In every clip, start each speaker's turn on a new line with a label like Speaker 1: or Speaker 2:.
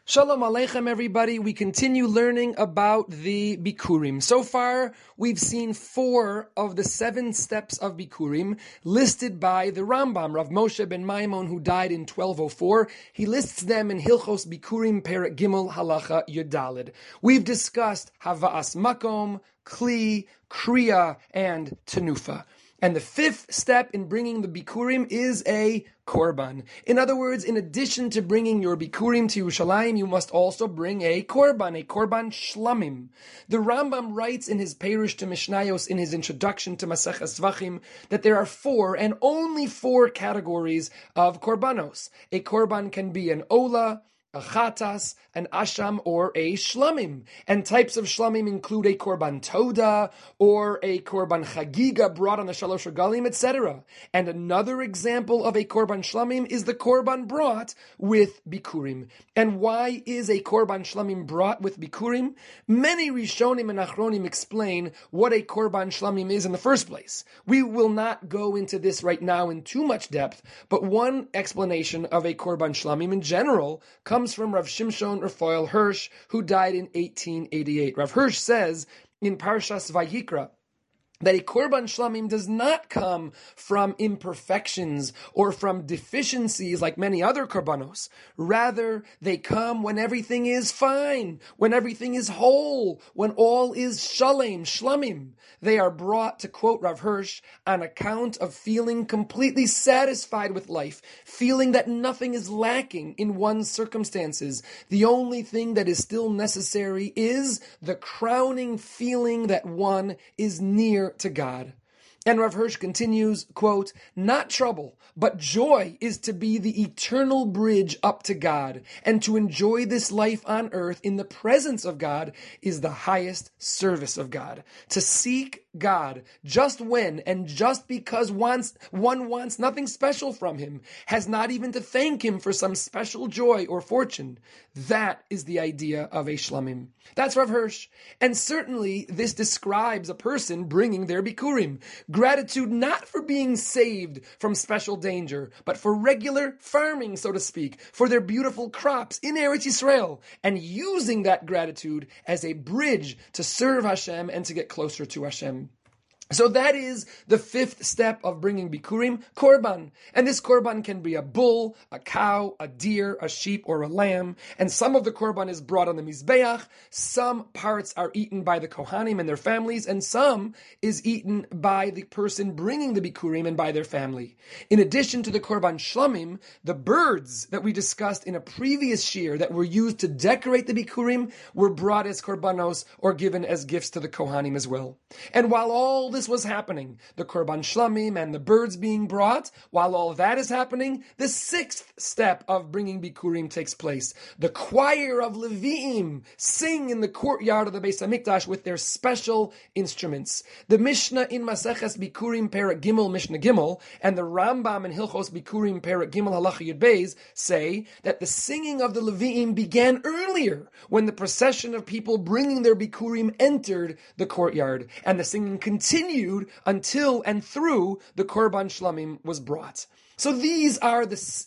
Speaker 1: Shalom Aleichem, everybody. We continue learning about the Bikurim. So far, we've seen 4 of the 7 steps of Bikurim listed by the Rambam, Rav Moshe ben Maimon, who died in 1204. He lists them in Hilchos Bikurim, Perek Gimel, Halacha Yudalid. We've discussed Hava'as Makom, Kli, Kriya, and Tenufa. And the 5th step in bringing the Bikurim is a Korban. In other words, in addition to bringing your Bikurim to Yerushalayim, you must also bring a Korban Shlamim. The Rambam writes in his Perush to Mishnayos in his introduction to Maseches Zvachim that there are 4 and only 4 categories of Korbanos. A Korban can be an Ola, a chatas, an asham, or a shlamim. And types of shlamim include a korban toda, or a korban chagiga brought on the shalosh regalim, etc. And another example of a korban shlamim is the korban brought with bikurim. And why is a korban shlamim brought with bikurim? Many rishonim and achronim explain what a korban shlamim is in the first place. We will not go into this right now in too much depth, but one explanation of a korban shlamim in general comes from Rav Shimshon Raphael Hirsch, who died in 1888. Rav Hirsch says in Parshas Vayikra that a korban shlamim does not come from imperfections or from deficiencies like many other korbanos. Rather, they come when everything is fine, when everything is whole, when all is shalem, shlamim. They are brought, to quote Rav Hirsch, on account of feeling completely satisfied with life, feeling that nothing is lacking in one's circumstances. The only thing that is still necessary is the crowning feeling that one is near to God. And Rav Hirsch continues, quote, "Not trouble, but joy is to be the eternal bridge up to God, and to enjoy this life on earth in the presence of God is the highest service of God. To seek God just when and just because one wants nothing special from Him, has not even to thank Him for some special joy or fortune. That is the idea of a shlamim." That's Rav Hirsch. And certainly this describes a person bringing their bikurim. Gratitude not for being saved from special danger, but for regular farming, so to speak, for their beautiful crops in Eretz Yisrael, and using that gratitude as a bridge to serve Hashem and to get closer to Hashem. So that is the 5th step of bringing bikurim, korban. And this korban can be a bull, a cow, a deer, a sheep, or a lamb. And some of the korban is brought on the mizbeach. Some parts are eaten by the kohanim and their families, and some is eaten by the person bringing the bikurim and by their family. In addition to the korban shlamim, the birds that we discussed in a previous shir that were used to decorate the bikurim were brought as korbanos or given as gifts to the kohanim as well. And while all this was happening, the korban shlamim and the birds being brought, while all that is happening, the 6th step of bringing bikurim takes place. The choir of Leviim sing in the courtyard of the Beis Hamikdash with their special instruments. The Mishnah in Maseches Bikurim Perek Gimel Mishnah Gimel and the Rambam in Hilchos Bikurim Perek Gimel Halacha Yud Beis say that the singing of the Leviim began earlier when the procession of people bringing their bikurim entered the courtyard, and the singing continued until and through the korban shlamim was brought. So these are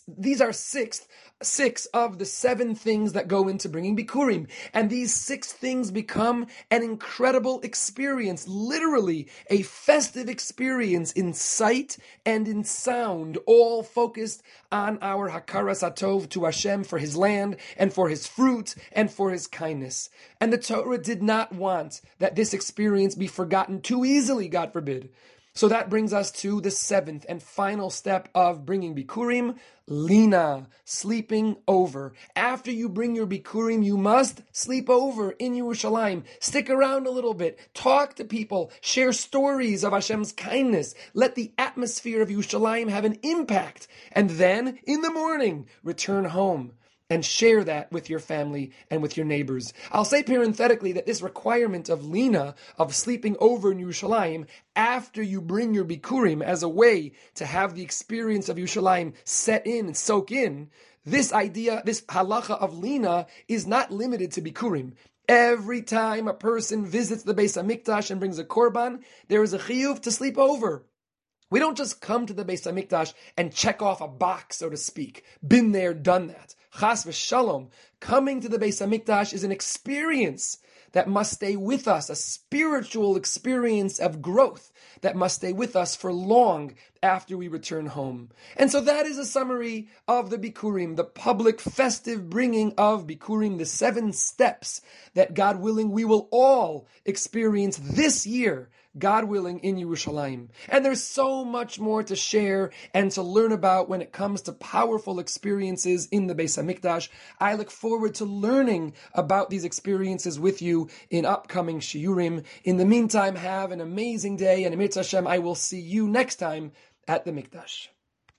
Speaker 1: 6 of the 7 things that go into bringing bikurim, and these 6 things become an incredible experience, literally a festive experience in sight and in sound, all focused on our hakaras hatov to Hashem for His land and for His fruit and for His kindness. And the Torah did not want that this experience be forgotten too easily, God forbid. So that brings us to the 7th and final step of bringing bikurim, lina, sleeping over. After you bring your bikurim, you must sleep over in Yerushalayim. Stick around a little bit, talk to people, share stories of Hashem's kindness. Let the atmosphere of Yerushalayim have an impact. And then, in the morning, return home and share that with your family and with your neighbors. I'll say parenthetically that this requirement of lina, of sleeping over in Yerushalayim, after you bring your bikurim as a way to have the experience of Yerushalayim set in and soak in, this idea, this halacha of lina is not limited to bikurim. Every time a person visits the Beis Hamikdash and brings a korban, there is a chiyuv to sleep over. We don't just come to the Beis Hamikdash and check off a box, so to speak. Been there, done that. Chas v'shalom. Coming to the Beis Hamikdash is an experience that must stay with us, a spiritual experience of growth that must stay with us for long after we return home. And so that is a summary of the Bikurim, the public festive bringing of Bikurim, the 7 steps that, God willing, we will all experience this year, God willing, in Yerushalayim. And there's so much more to share and to learn about when it comes to powerful experiences in the Beis Hamikdash. I look forward to learning about these experiences with you in upcoming shiurim. In the meantime, have an amazing day, and Amir Hashem, I will see you next time at the Mikdash.